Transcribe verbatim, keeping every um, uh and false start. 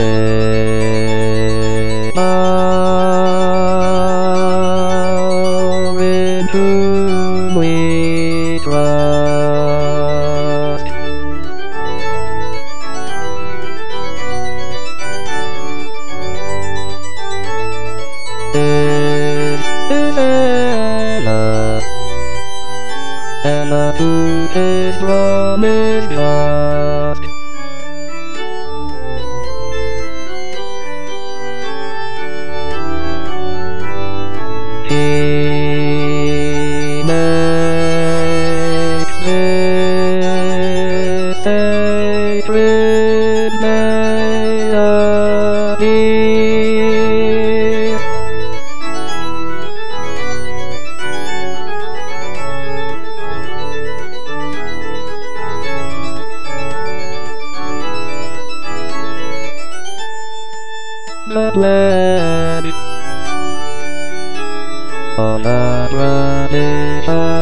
Now in whom we trust. This is Ella, Ella who is promised just. He makes this sacred melody the blessed on a tradition.